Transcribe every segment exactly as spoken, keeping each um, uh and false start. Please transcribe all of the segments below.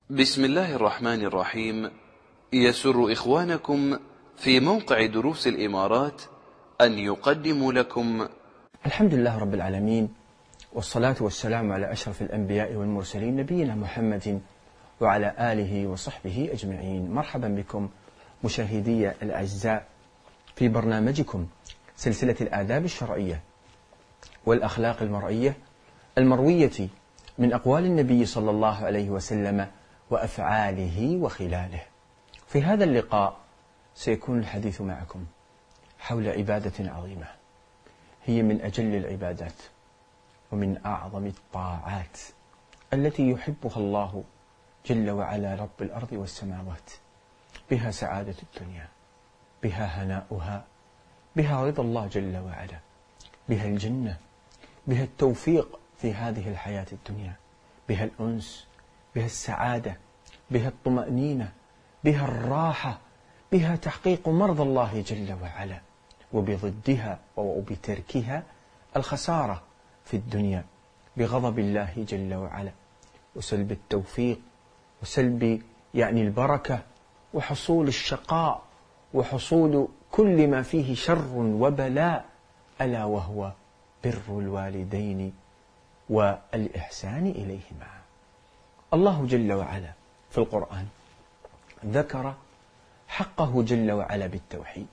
بسم الله الرحمن الرحيم. يسر إخوانكم في موقع دروس الإمارات أن يقدموا لكم الحمد لله رب العالمين، والصلاة والسلام على أشرف الأنبياء والمرسلين نبينا محمد وعلى آله وصحبه أجمعين. مرحبا بكم مشاهدي الأعزاء في برنامجكم سلسلة الآداب الشرعية والأخلاق المرعية المروية من أقوال النبي صلى الله عليه وسلم وأفعاله وخلاله. في هذا اللقاء سيكون الحديث معكم حول عبادة عظيمة هي من أجل العبادات ومن أعظم الطاعات التي يحبها الله جل وعلا رب الأرض والسماوات، بها سعادة الدنيا، بها هناؤها، بها رضا الله جل وعلا، بها الجنة، بها التوفيق في هذه الحياة الدنيا، بها الأنس، بها السعادة، بها الطمأنينة، بها الراحة، بها تحقيق مرضى الله جل وعلا، وبضدها وبتركها الخسارة في الدنيا بغضب الله جل وعلا، وسلب التوفيق، وسلب يعني البركة، وحصول الشقاء، وحصول كل ما فيه شر وبلاء، ألا وهو بر الوالدين والإحسان إليهما. الله جل وعلا في القرآن ذكر حقه جل وعلا بالتوحيد،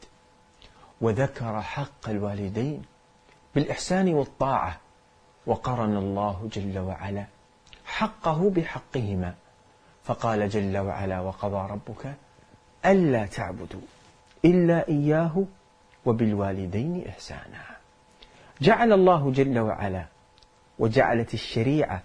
وذكر حق الوالدين بالإحسان والطاعة، وقرن الله جل وعلا حقه بحقهما، فقال جل وعلا: وقضى ربك ألا تعبدوا إلا إياه وبالوالدين إحسانا. جعل الله جل وعلا وجعلت الشريعة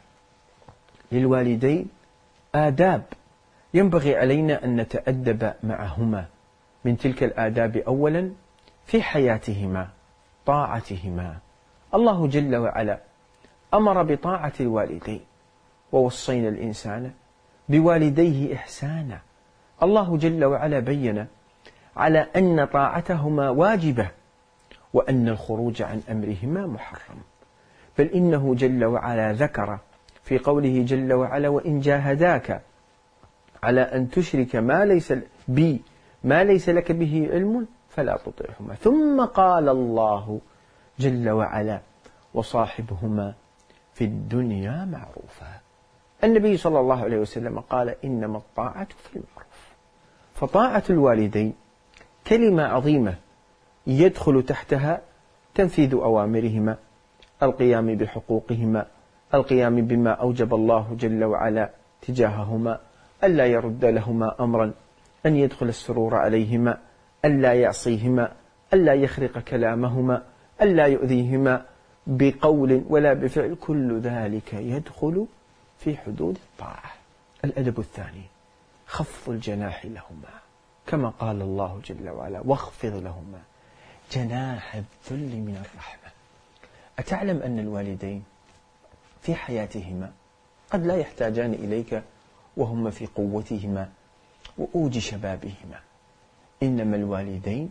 للوالدين آداب ينبغي علينا أن نتأدب معهما. من تلك الآداب أولا في حياتهما طاعتهما. الله جل وعلا أمر بطاعة الوالدين، ووصينا الإنسان بوالديه إحسانا. الله جل وعلا بين على أن طاعتهما واجبة، وأن الخروج عن أمرهما محرم. بل إنه جل وعلا ذكر في قوله جل وعلا: وإن جاهداك على أن تشرك ما ليس بي ما ليس لك به علم فلا تطعهما. ثم قال الله جل وعلا: وصاحبهما في الدنيا معروفا. النبي صلى الله عليه وسلم قال: إنما الطاعة في المعروف. فطاعة الوالدين كلمة عظيمة يدخل تحتها تنفيذ أوامرهما، القيام بحقوقهما، القيام بما أوجب الله جل وعلا تجاههما، ألا يرد لهما أمرا، أن يدخل السرور عليهما، ألا يعصيهما، ألا يخرق كلامهما، ألا يؤذيهما بقول ولا بفعل. كل ذلك يدخل في حدود الطاعة. الأدب الثاني خفض الجناح لهما، كما قال الله جل وعلا: واخفض لهما جناح الذل من الرحمة. أتعلم أن الوالدين في حياتهما قد لا يحتاجان إليك وهم في قوتهما وأوج شبابهما، إنما الوالدين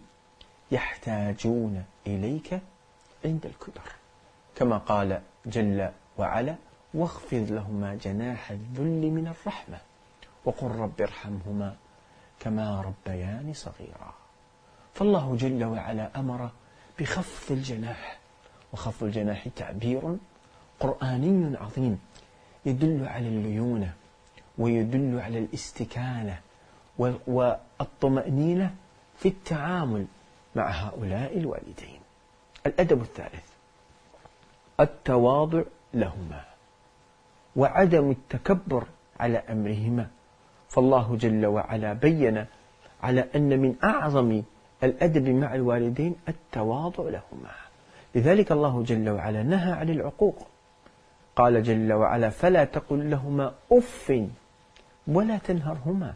يحتاجون إليك عند الكبر، كما قال جل وعلا: واخفض لهما جناح الذل من الرحمة وقل رب ارحمهما كما ربياني صغيرا. فالله جل وعلا أمر بخفض الجناح، وخفض الجناح تعبير قرآني عظيم يدل على الليونة، ويدل على الاستكانة والطمأنينة في التعامل مع هؤلاء الوالدين. الأدب الثالث التواضع لهما، وعدم التكبر على أمرهما. فالله جل وعلا بين على أن من أعظم الأدب مع الوالدين التواضع لهما. لذلك الله جل وعلا نهى عن العقوق، قال جل وعلا: فلا تقل لهما أف ولا تنهرهما.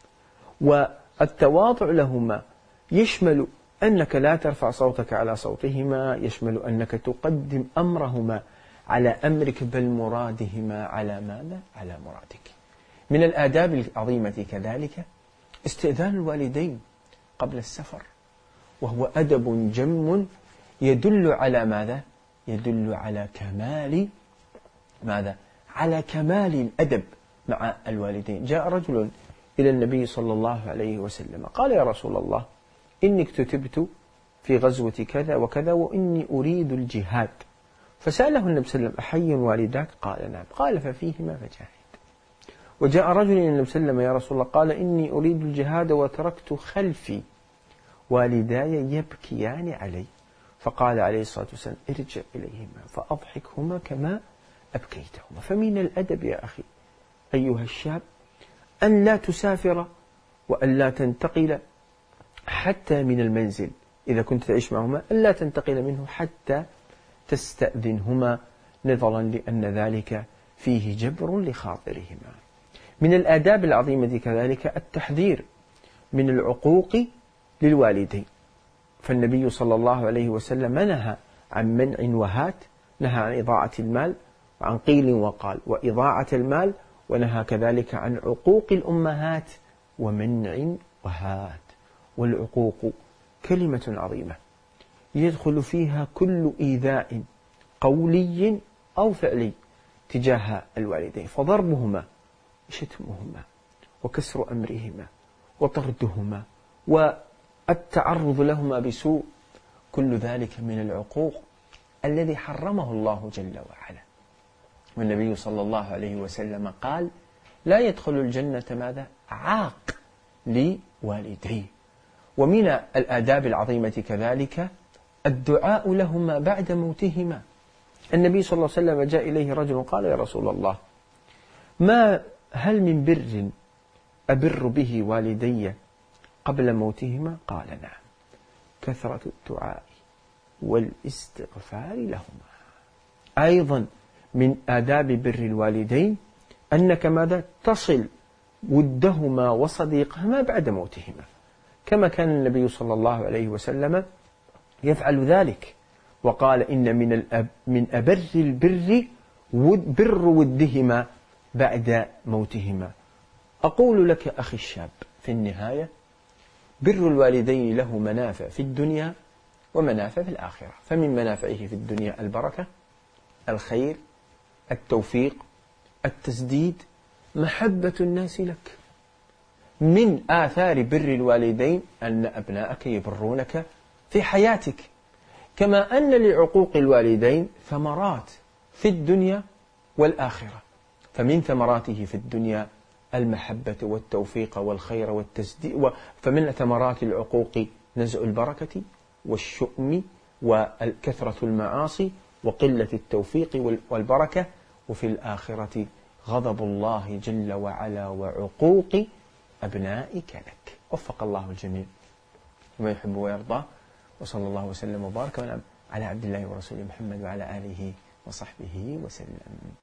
والتواضع لهما يشمل أنك لا ترفع صوتك على صوتهما، يشمل أنك تقدم أمرهما على أمرك، بل مرادهما على ماذا؟ على مرادك. من الآداب العظيمة كذلك استئذان الوالدين قبل السفر، وهو أدب جم يدل على ماذا؟ يدل على كمال ماذا؟ على كمال الأدب مع الوالدين. جاء رجل إلى النبي صلى الله عليه وسلم قال: يا رسول الله، إني اكتتبت في غزوة كذا وكذا وإني أريد الجهاد. فسأله النبي صلى الله عليه وسلم: أحي والداك؟ قال: نعم. قال: ففيهما فجاهد. وجاء رجل إلى النبي صلى الله عليه وسلم: يا رسول الله، قال: إني أريد الجهاد وتركت خلفي والداي يبكيان علي. فقال عليه الصلاة والسلام: ارجع إليهما فأضحكهما كما أبكيتهما. فمن الأدب يا أخي أيها الشاب أن لا تسافر وأن لا تنتقل حتى من المنزل إذا كنت تعيش معهما، أن لا تنتقل منه حتى تستأذنهما، نظرا لأن ذلك فيه جبر لخاطرهما. من الآداب العظيمة كذلك التحذير من العقوق للوالدين، فالنبي صلى الله عليه وسلم نهى عن منع وهات، نهى عن إضاعة المال وعن قيل وقال وإضاعة المال، ونهى كذلك عن عقوق الأمهات ومنع وهات. والعقوق كلمة عظيمة يدخل فيها كل إيذاء قولي أو فعلي تجاه الوالدين، فضربهما شتمهما وكسر أمرهما وطردهما والتعرض لهما بسوء، كل ذلك من العقوق الذي حرمه الله جل وعلا. والنبي صلى الله عليه وسلم قال: لا يدخل الجنة ماذا؟ عاق لوالديه. ومن الآداب العظيمة كذلك الدعاء لهما بعد موتهما. النبي صلى الله عليه وسلم جاء إليه رجل قال: يا رسول الله، ما هل من بر أبر به والدي قبل موتهما؟ قال: نعم، كثرة الدعاء والاستغفار لهما. أيضا من آداب بر الوالدين أنك ماذا؟ تصل ودهما وصديقهما بعد موتهما، كما كان النبي صلى الله عليه وسلم يفعل ذلك، وقال: إن من الأب من أبر البر ود بر ودهما بعد موتهما. أقول لك أخي الشاب في النهاية: بر الوالدين له منافع في الدنيا ومنافع في الآخرة. فمن منافعه في الدنيا البركة، الخير، التوفيق، التسديد، محبة الناس لك. من آثار بر الوالدين أن أبناءك يبرونك في حياتك، كما أن لعقوق الوالدين ثمرات في الدنيا والآخرة. فمن ثمراته في الدنيا المحبة والتوفيق والخير والتسديد، فمن ثمرات العقوق نزع البركة والشؤم وكثرة المعاصي وقلة التوفيق والبركة. وفي الآخرة غضب الله جل وعلا وعقوق أبنائك لك. وفق الله الجميع وما يحب ويرضى، وصلى الله وسلم وبارك على عبد الله ورسوله محمد وعلى آله وصحبه وسلم.